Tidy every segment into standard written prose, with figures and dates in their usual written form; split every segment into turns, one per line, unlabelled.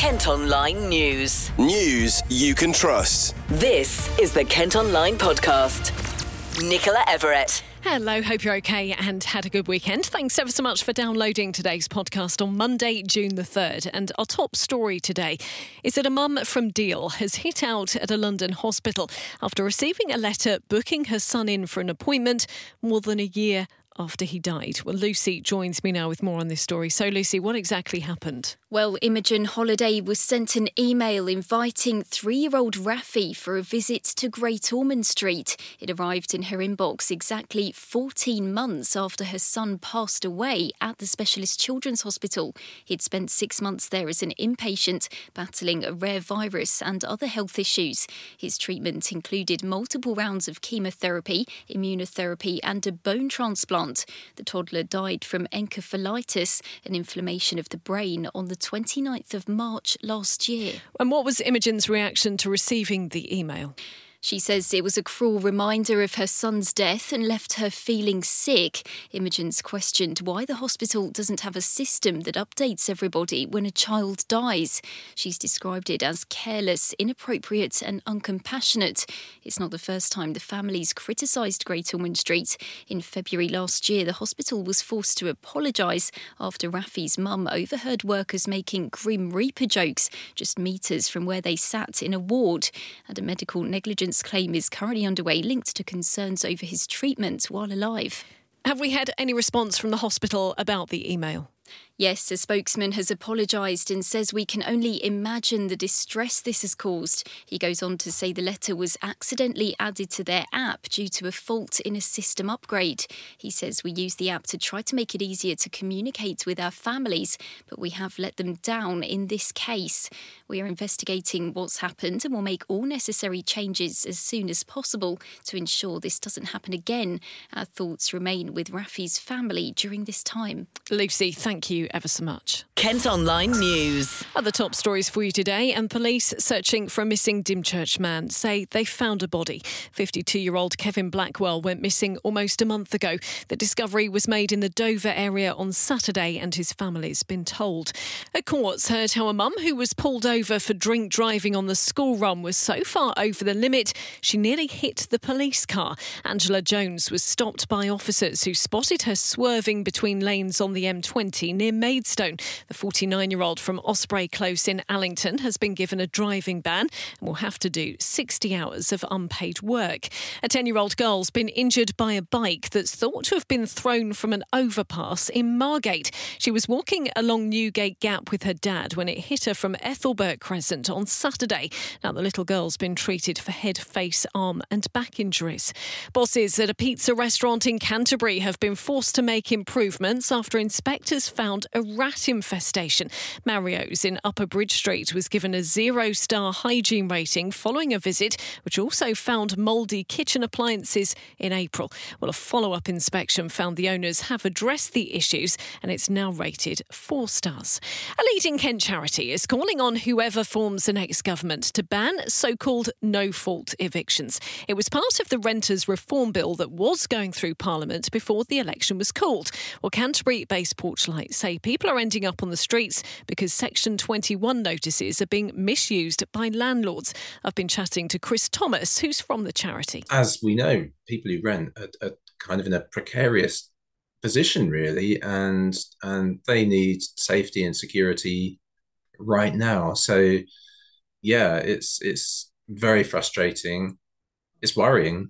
Kent Online News.
News you can trust.
This is the Kent Online Podcast. Nicola Everett.
Hello, hope you're okay and had a good weekend. Thanks ever so much for downloading today's podcast on Monday, June the 3rd. And our top story today is that a mum from Deal has hit out at a London hospital after receiving a letter booking her son in for an appointment more than a year after he died. Well, Lucy joins me now with more on this story. So, Lucy, what exactly happened?
Well, Imogen Holiday was sent an email inviting 3-year-old Rafi for a visit to Great Ormond Street. It arrived in her inbox exactly 14 months after her son passed away at the Specialist Children's Hospital. He'd spent 6 months there as an inpatient, battling a rare virus and other health issues. His treatment included multiple rounds of chemotherapy, immunotherapy and a bone transplant. The toddler died from encephalitis, an inflammation of the brain, on the 29th of March last year.
And what was Imogen's reaction to receiving the email?
She says it was a cruel reminder of her son's death and left her feeling sick. Imogen's questioned why the hospital doesn't have a system that updates everybody when a child dies. She's described it as careless, inappropriate and uncompassionate. It's not the first time the family's criticised Great Ormond Street. In February last year, the hospital was forced to apologise after Rafi's mum overheard workers making Grim Reaper jokes just metres from where they sat in a ward. And a medical negligence claim is currently underway linked to concerns over his treatment while alive.
Have we had any response from the hospital about the email?
Yes, a spokesman has apologised and says we can only imagine the distress this has caused. He goes on to say the letter was accidentally added to their app due to a fault in a system upgrade. He says we use the app to try to make it easier to communicate with our families, but we have let them down in this case. We are investigating what's happened and will make all necessary changes as soon as possible to ensure this doesn't happen again. Our thoughts remain with Rafi's family during this time.
Lucy, thank you ever so much.
Kent Online News.
Other top stories for you today, and police searching for a missing Dymchurch man say they found a body. 52-year-old Kevin Blackwell went missing almost a month ago. The discovery was made in the Dover area on Saturday and his family's been told. A court's heard how a mum who was pulled over for drink driving on the school run was so far over the limit she nearly hit the police car. Angela Jones was stopped by officers who spotted her swerving between lanes on the M20 near Maidstone. The 49-year-old from Osprey Close in Allington has been given a driving ban and will have to do 60 hours of unpaid work. A 10-year-old girl's been injured by a bike that's thought to have been thrown from an overpass in Margate. She was walking along Newgate Gap with her dad when it hit her from Ethelbert Crescent on Saturday. Now the little girl's been treated for head, face, arm and back injuries. Bosses at a pizza restaurant in Canterbury have been forced to make improvements after inspectors found a rat infestation. Mario's in Upper Bridge Street was given a 0-star hygiene rating following a visit which also found mouldy kitchen appliances in April. Well, a follow-up inspection found the owners have addressed the issues and it's now rated 4 stars. A leading Kent charity is calling on whoever forms the next government to ban so-called no-fault evictions. It was part of the Renters Reform Bill that was going through Parliament before the election was called. Well, Canterbury-based Porchlight say people are ending up on the streets because Section 21 notices are being misused by landlords. I've been chatting to Chris Thomas, who's from the charity.
As we know, people who rent are kind of in a precarious position, really, and they need safety and security right now. So, yeah, it's very frustrating. It's worrying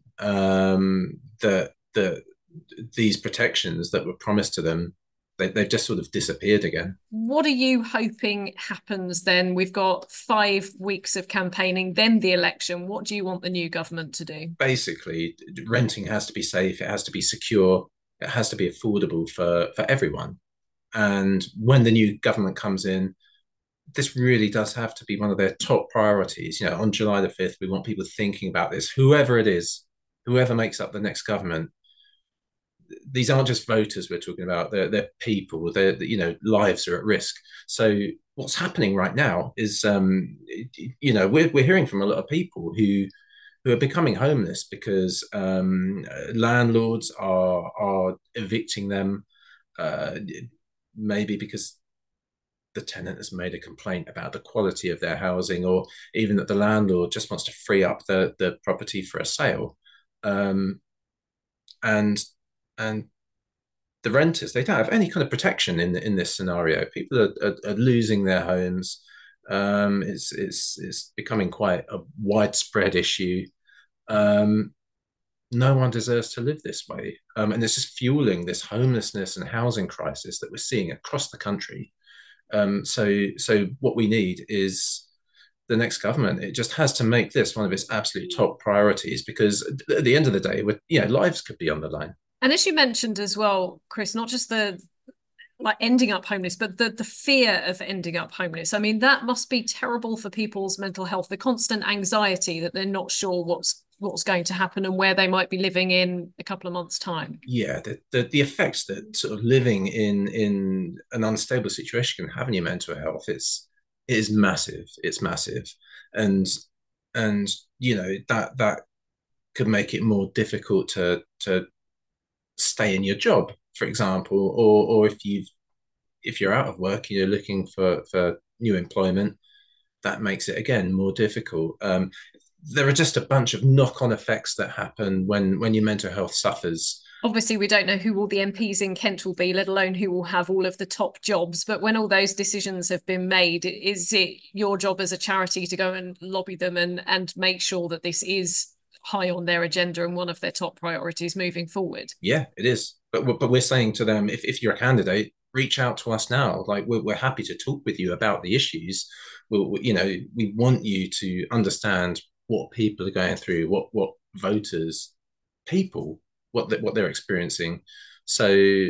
that these protections that were promised to them, they've just sort of disappeared again.
What are you hoping happens then? We've got 5 weeks of campaigning, then the election. What do you want the new government to do?
Basically, renting has to be safe, it has to be secure, it has to be affordable for everyone. And when the new government comes in, this really does have to be one of their top priorities. You know, on July the 5th, we want people thinking about this, whoever it is, whoever makes up the next government. These aren't just voters we're talking about, they're people, lives are at risk. So what's happening right now is, we're hearing from a lot of people who are becoming homeless because landlords are evicting them, maybe because the tenant has made a complaint about the quality of their housing, or even that the landlord just wants to free up the property for a sale. And the renters, they don't have any kind of protection in this scenario. People are losing their homes. It's becoming quite a widespread issue. No one deserves to live this way. And it's just fueling this homelessness and housing crisis that we're seeing across the country. So what we need is the next government. It just has to make this one of its absolute top priorities, because at the end of the day, lives could be on the line.
And as you mentioned as well, Chris, not just the ending up homeless, but the fear of ending up homeless. I mean, that must be terrible for people's mental health, the constant anxiety that they're not sure what's going to happen and where they might be living in a couple of months' time.
Yeah, the effects that sort of living in an unstable situation can have on your mental health, it is massive. It's massive. And that could make it more difficult to stay in your job, for example, or if you're out of work and you're looking for new employment, that makes it again more difficult. There are just a bunch of knock-on effects that happen when your mental health suffers.
Obviously, we don't know who all the MPs in Kent will be, let alone who will have all of the top jobs. But when all those decisions have been made, is it your job as a charity to go and lobby them and make sure that this is high on their agenda and one of their top priorities moving forward?
Yeah, it is. But we're saying to them, if you're a candidate, reach out to us now. Like, we're happy to talk with you about the issues. We want you to understand what people are going through, what voters, people, what they're experiencing. So,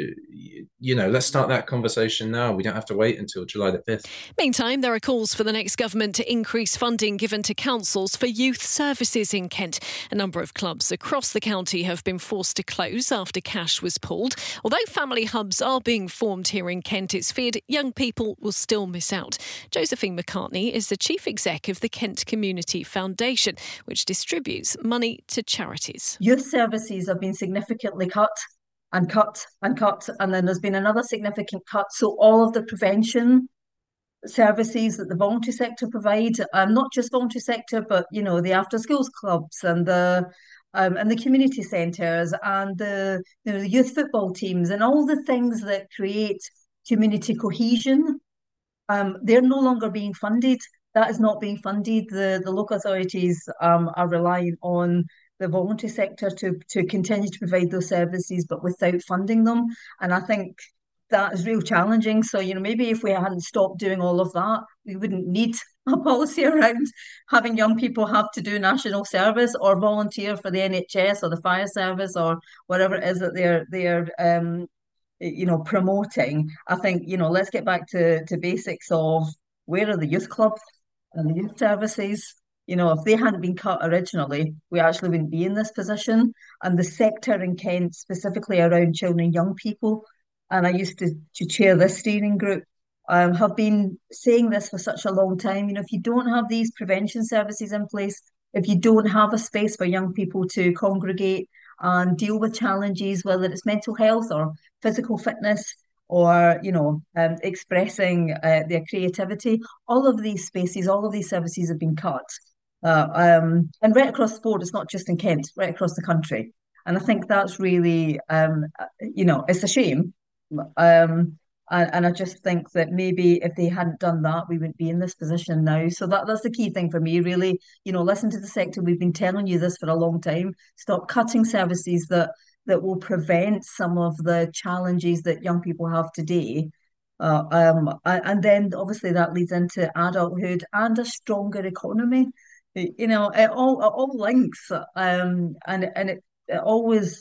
let's start that conversation now. We don't have to wait until July the 5th.
Meantime, there are calls for the next government to increase funding given to councils for youth services in Kent. A number of clubs across the county have been forced to close after cash was pulled. Although family hubs are being formed here in Kent, it's feared young people will still miss out. Josephine McCartney is the chief exec of the Kent Community Foundation, which distributes money to charities.
Youth services have been significantly cut, and then there's been another significant cut. So all of the prevention services that the voluntary sector provide, not just voluntary sector, but the after schools clubs and the community centres and the youth football teams and all the things that create community cohesion, they're no longer being funded. That is not being funded. The local authorities are relying on the voluntary sector to continue to provide those services, but without funding them. And I think that is real challenging. So, maybe if we hadn't stopped doing all of that, we wouldn't need a policy around having young people have to do national service or volunteer for the NHS or the fire service or whatever it is that they're promoting. I think, let's get back to basics of where are the youth clubs and the youth services. If they hadn't been cut originally, we actually wouldn't be in this position. And the sector in Kent, specifically around children and young people, and I used to chair this steering group, have been saying this for such a long time. If you don't have these prevention services in place, if you don't have a space for young people to congregate and deal with challenges, whether it's mental health or physical fitness, or expressing their creativity, all of these spaces, all of these services have been cut. And right across the board, it's not just in Kent, right across the country. And I think that's really, it's a shame. And I just think that maybe if they hadn't done that, we wouldn't be in this position now. So that's the key thing for me, really. Listen to the sector. We've been telling you this for a long time. Stop cutting services that will prevent some of the challenges that young people have today. And then obviously that leads into adulthood and a stronger economy. It all links, and it always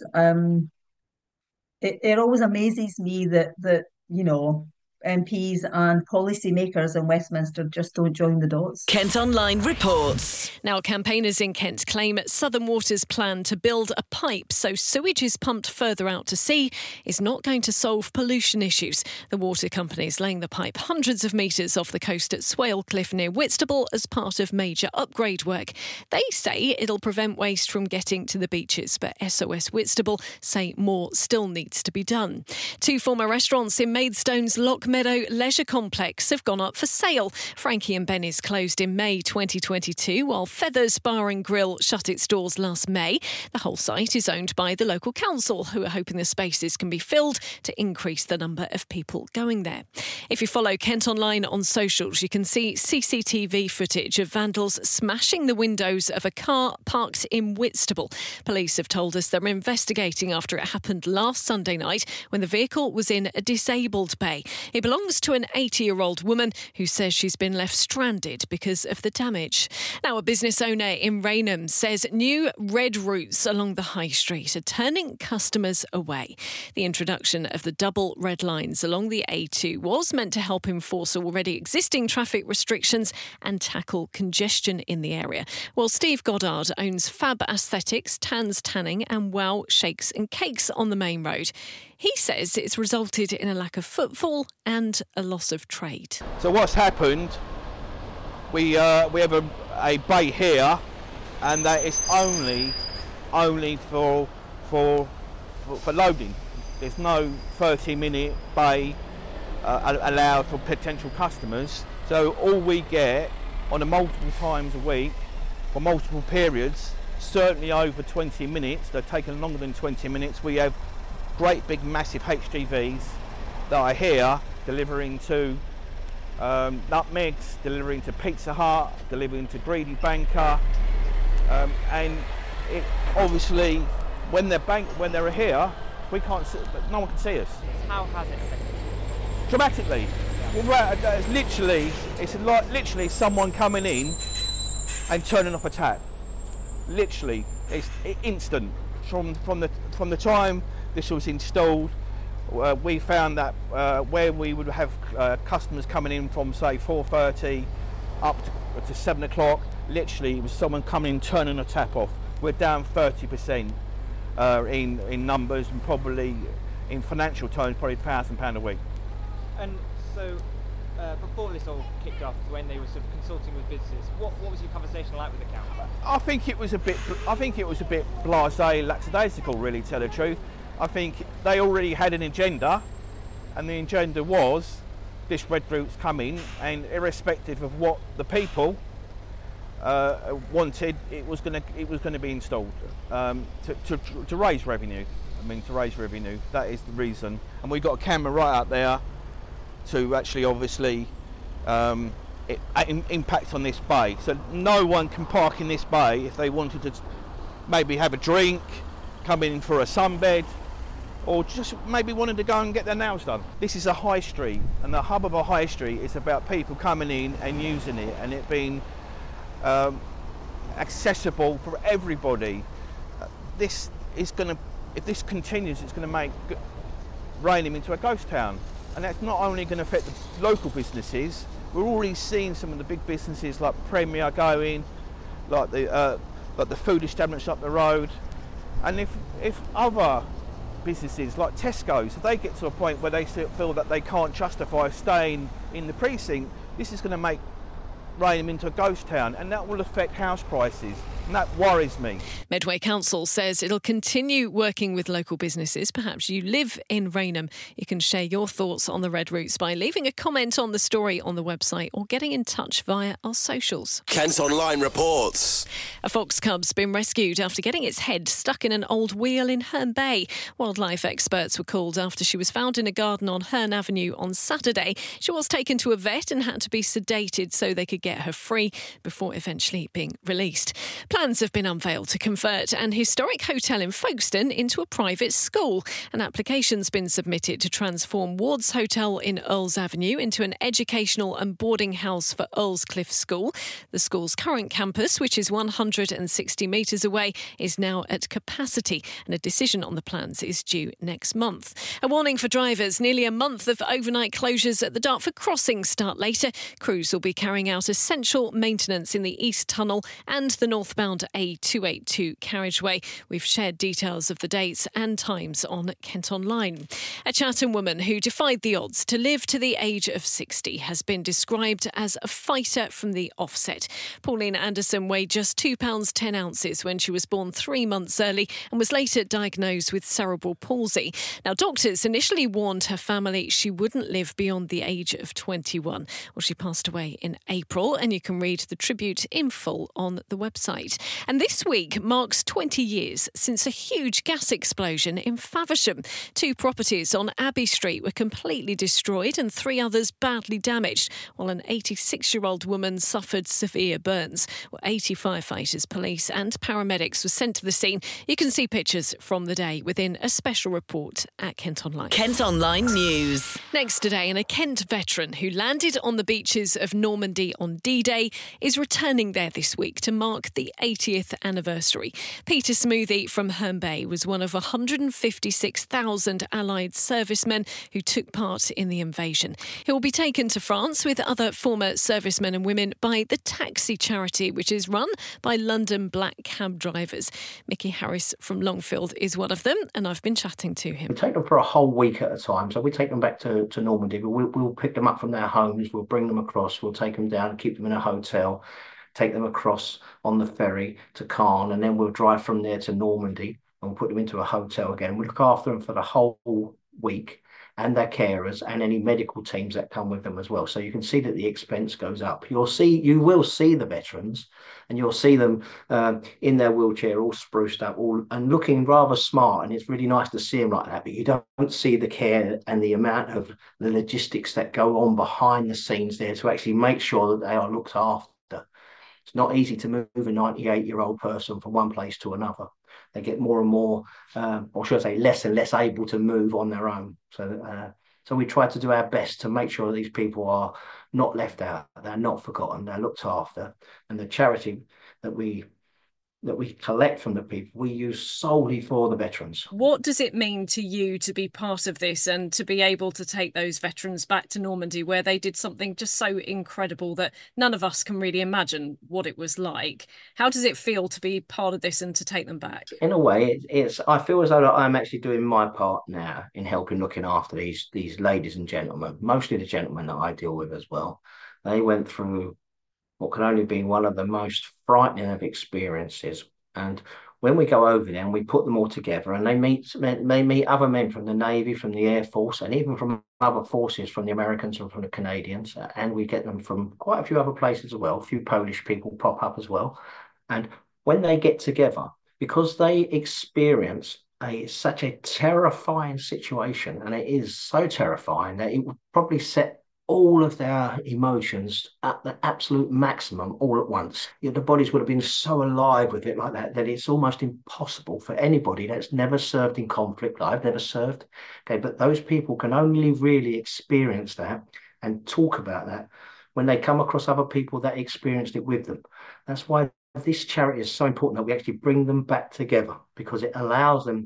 amazes me that MPs and policymakers in Westminster just don't join the dots.
Kent Online reports.
Now, campaigners in Kent claim Southern Water's plan to build a pipe so sewage is pumped further out to sea is not going to solve pollution issues. The water company is laying the pipe hundreds of metres off the coast at Swale Cliff near Whitstable as part of major upgrade work. They say it'll prevent waste from getting to the beaches, but SOS Whitstable say more still needs to be done. Two former restaurants in Maidstone's Loch Meadow Leisure Complex have gone up for sale. Frankie and Benny's closed in May 2022, while Feathers Bar and Grill shut its doors last May. The whole site is owned by the local council, who are hoping the spaces can be filled to increase the number of people going there. If you follow Kent Online on socials, you can see CCTV footage of vandals smashing the windows of a car parked in Whitstable. Police have told us they're investigating after it happened last Sunday night when the vehicle was in a disabled bay. It belongs to an 80-year-old woman who says she's been left stranded because of the damage. Now, a business owner in Rainham says new red routes along the high street are turning customers away. The introduction of the double red lines along the A2 was meant to help enforce already existing traffic restrictions and tackle congestion in the area. Well, Steve Goddard owns Fab Aesthetics, Tans Tanning and Wow Shakes and Cakes on the main road. He says it's resulted in a lack of footfall and a loss of trade.
So what's happened, we have a bay here, and that is only for loading. There's no 30-minute bay allowed for potential customers. So all we get on a multiple times a week for multiple periods, certainly over 20 minutes, they're taking longer than 20 minutes, we have great big massive HGVs that are here delivering to Nutmegs, delivering to Pizza Hut, delivering to Greedy Banker, and it obviously when they're here, we can't see, no one can see us.
How has it affected you?
Dramatically. Well, it's literally someone coming in and turning off a tap. Literally, it's instant. From the time this was installed, we found that where we would have customers coming in from say 4:30 up to 7 o'clock, literally it was someone coming in turning a tap off. We're down 30% in numbers, and probably in financial terms probably £1,000 a week.
And so before this all kicked off, when they were sort of consulting with businesses, what was your conversation like with the council?
I think it was a bit blasé, lackadaisical, really, to tell the truth. I think they already had an agenda, and the agenda was this red route's coming, and irrespective of what the people wanted, it was going to be installed to raise revenue. To raise revenue. That is the reason, and we've got a camera right out there to actually obviously impact on this bay, so no one can park in this bay if they wanted to maybe have a drink, come in for a sunbed, or just maybe wanted to go and get their nails done. This is a high street, and the hub of a high street is about people coming in and using it, and it being accessible for everybody. This is going to, if this continues, it's going to make Rainham into a ghost town. And that's not only going to affect the local businesses, we're already seeing some of the big businesses like Premier going, like the food establishments up the road. And if other businesses like Tesco's, if they get to a point where they feel that they can't justify staying in the precinct, this is going to make Rainham into a ghost town, and that will affect house prices, and that worries me.
Medway Council says it'll continue working with local businesses. Perhaps you live in Rainham. You can share your thoughts on the red routes by leaving a comment on the story on the website or getting in touch via our socials.
Kent Online reports.
A fox cub's been rescued after getting its head stuck in an old wheel in Herne Bay. Wildlife experts were called after she was found in a garden on Herne Avenue on Saturday. She was taken to a vet and had to be sedated so they could get her free before eventually being released. Plans have been unveiled to convert an historic hotel in Folkestone into a private school. An application's been submitted to transform Ward's Hotel in Earls Avenue into an educational and boarding house for Earlscliffe School. The school's current campus, which is 160 metres away, is now at capacity, and a decision on the plans is due next month. A warning for drivers: nearly a month of overnight closures at the Dartford Crossing start later. Crews will be carrying out essential maintenance in the East Tunnel and the northbound southbound A282 carriageway. We've shared details of the dates and times on Kent Online. A Chatham woman who defied the odds to live to the age of 60 has been described as a fighter from the offset. Pauline Anderson weighed just £2 10 ounces when she was born 3 months early and was later diagnosed with cerebral palsy. Now, doctors initially warned her family she wouldn't live beyond the age of 21. Well, she passed away in April, and you can read the tribute in full on the website. And this week marks 20 years since a huge gas explosion in Faversham. 2 properties on Abbey Street were completely destroyed and 3 others badly damaged, while an 86-year-old woman suffered severe burns. Well, 80 firefighters, police and paramedics were sent to the scene. You can see pictures from the day within a special report at Kent Online.
Kent Online News.
Next today, and a Kent veteran who landed on the beaches of Normandy on D-Day is returning there this week to mark the 80th anniversary. Peter Smoothie from Herne Bay was one of 156,000 Allied servicemen who took part in the invasion. He will be taken to France with other former servicemen and women by the Taxi charity, which is run by London black cab drivers. Mickey Harris from Longfield is one of them, and I've been chatting to him.
We take them for a whole week at a time. So we take them back to Normandy. We'll pick them up from their homes. We'll bring them across. We'll take them down, keep them in a hotel, take them across on the ferry to Caen, and then we'll drive from there to Normandy and we'll put them into a hotel again. We look after them for the whole week, and their carers and any medical teams that come with them as well. So you can see that the expense goes up. You will see the veterans, and you'll see them in their wheelchair, all spruced up, and looking rather smart. And it's really nice to see them like that. But you don't see the care and the amount of the logistics that go on behind the scenes there to actually make sure that they are looked after. It's not easy to move a 98-year-old person from one place to another. They get more and more, or should I say, less and less able to move on their own. So we try to do our best to make sure these people are not left out, they're not forgotten, they're looked after. And the charity that we collect from the people, we use solely for the veterans.
What does it mean to you to be part of this and to be able to take those veterans back to Normandy, where they did something just so incredible that none of us can really imagine what it was like? How does it feel to be part of this and to take them back?
In a way, I feel as though I'm actually doing my part now in helping looking after these ladies and gentlemen, mostly the gentlemen that I deal with as well. They went through what can only be one of the most frightening of experiences. And when we go over there and we put them all together, and they meet other men from the Navy, from the Air Force, and even from other forces, from the Americans and from the Canadians, and we get them from quite a few other places as well. A few Polish people pop up as well. And when they get together, because they experience such a terrifying situation, and it is so terrifying that it would probably set all of their emotions at the absolute maximum all at once. The bodies would have been so alive with it like that it's almost impossible for anybody that's never served in conflict. I've never served. Okay, but those people can only really experience that and talk about that when they come across other people that experienced it with them. That's why this charity is so important, that we actually bring them back together, because it allows them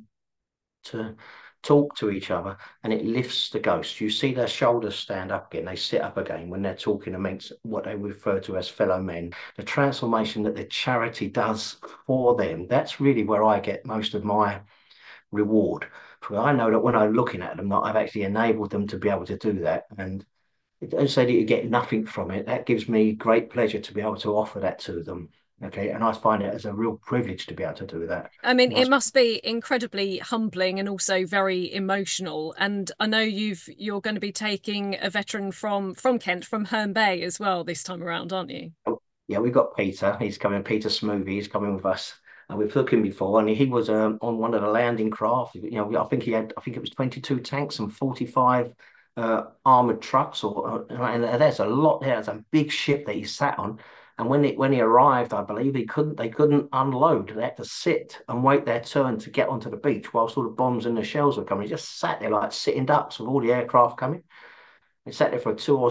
to talk to each other, and it lifts the ghost. You see their shoulders stand up again, they sit up again when they're talking amongst what they refer to as fellow men. The transformation that the charity does for them, that's really where I get most of my reward. Because I know that when I'm looking at them, that I've actually enabled them to be able to do that. And don't say that you get nothing from it. That gives me great pleasure to be able to offer that to them. Okay, and I find it as a real privilege to be able to do that.
I mean, it must be incredibly humbling and also very emotional. And I know you're going to be taking a veteran from Kent, from Herne Bay as well this time around, aren't you?
Yeah, we've got Peter. He's coming. Peter Smoothie. He's coming with us. And we've took him before, and he was on one of the landing craft. I think it was 22 tanks and 45 armored trucks, and there's a lot there. It's a big ship that he sat on. And when he arrived, I believe they couldn't unload. They had to sit and wait their turn to get onto the beach whilst all the bombs and the shells were coming. He just sat there like sitting ducks with all the aircraft coming. He sat there for 2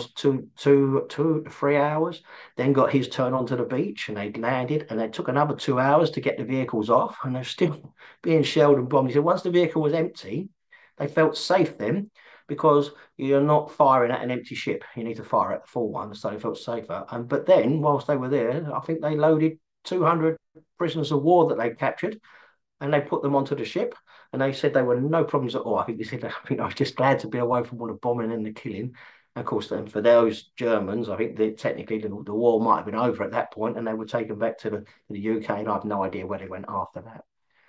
to 3 hours, then got his turn onto the beach, and they landed, and it took another 2 hours to get the vehicles off, and they're still being shelled and bombed. He said once the vehicle was empty, they felt safe then, because you're not firing at an empty ship. You need to fire at the full one, so they felt safer. But then, whilst they were there, I think they loaded 200 prisoners of war that they captured, and they put them onto the ship, and they said they were no problems at all. I think they said, I was just glad to be away from all the bombing and the killing. And of course, then for those Germans, I think that technically the war might have been over at that point, and they were taken back to the UK, and I have no idea where they went after that.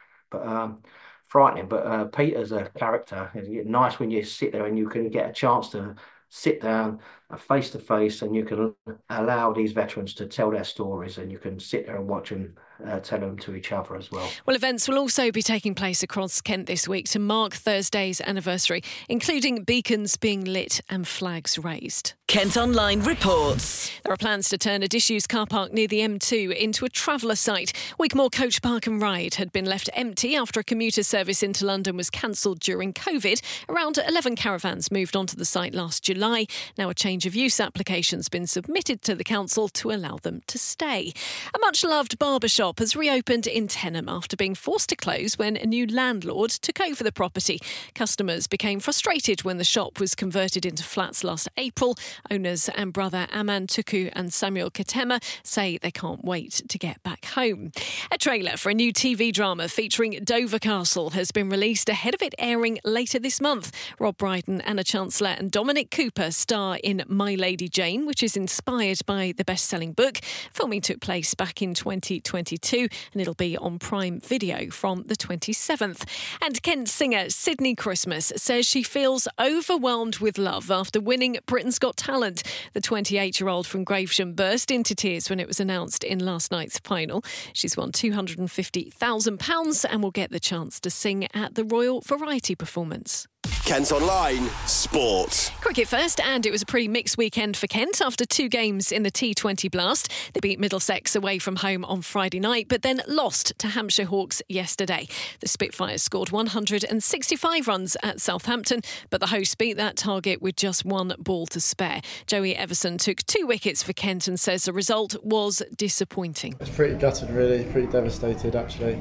But frightening. But Peter's a character. It's nice when you sit there and you can get a chance to sit down face to face, and you can allow these veterans to tell their stories, and you can sit there and watch them tell them to each other as well.
Well, events will also be taking place across Kent this week to mark Thursday's anniversary, including beacons being lit and flags raised.
Kent Online reports.
There are plans to turn a disused car park near the M2 into a traveller site. Wigmore Coach Park and Ride had been left empty after a commuter service into London was cancelled during COVID. Around 11 caravans moved onto the site last July. Now a change of use application's been submitted to the council to allow them to stay. A much-loved barber shop has reopened in Tenham after being forced to close when a new landlord took over the property. Customers became frustrated when the shop was converted into flats last April. Owners and brother Aman Tuku and Samuel Katema say they can't wait to get back home. A trailer for a new TV drama featuring Dover Castle has been released ahead of it airing later this month. Rob Brydon, Anna Chancellor and Dominic Cooper star in My Lady Jane, which is inspired by the best-selling book. Filming took place back in 2022 and it'll be on Prime Video from the 27th. And Kent singer Sydney Christmas says she feels overwhelmed with love after winning Britain's Got Talent. The 28-year-old from Gravesham burst into tears when it was announced in last night's final. She's won £250,000 and will get the chance to sing at the Royal Variety Performance.
Kent Online Sport.
Cricket first, and it was a pretty mixed weekend for Kent after 2 games in the T20 Blast. They beat Middlesex away from home on Friday night, but then lost to Hampshire Hawks yesterday. The Spitfires scored 165 runs at Southampton, but the hosts beat that target with just 1 ball to spare. Joey Everson took 2 wickets for Kent and says the result was disappointing.
It's pretty gutted, really, pretty devastated actually.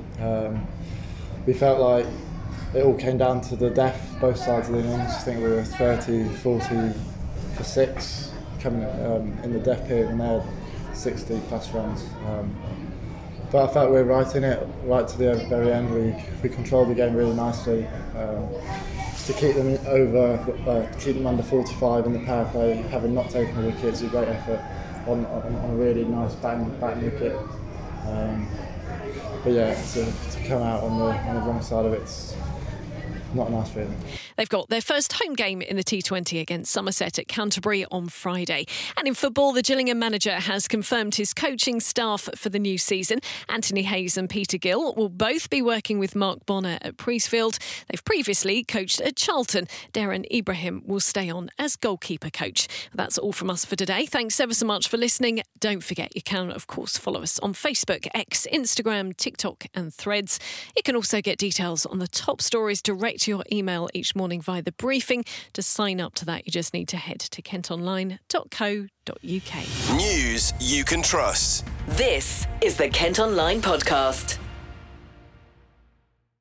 We felt like it all came down to the death, both sides of the innings. I think we were 30, 40 for 6 coming in the death period, and they had 60 plus runs. But I felt we were right in it, right to the very end. We controlled the game really nicely. To keep them over, keep them under 45 in the power play, having not taken a wicket, is a great effort on a really nice batting wicket. But yeah, to come out on the wrong side of it's not a nice feeling.
They've got their first home game in the T20 against Somerset at Canterbury on Friday. And in football, the Gillingham manager has confirmed his coaching staff for the new season. Anthony Hayes and Peter Gill will both be working with Mark Bonner at Priestfield. They've previously coached at Charlton. Darren Ibrahim will stay on as goalkeeper coach. That's all from us for today. Thanks ever so much for listening. Don't forget you can, of course, follow us on Facebook, X, Instagram, TikTok and Threads. You can also get details on the top stories direct to your email each morning via the briefing. To sign up to that, you just need to head to kentonline.co.uk.
News you can trust.
This is the Kent Online Podcast.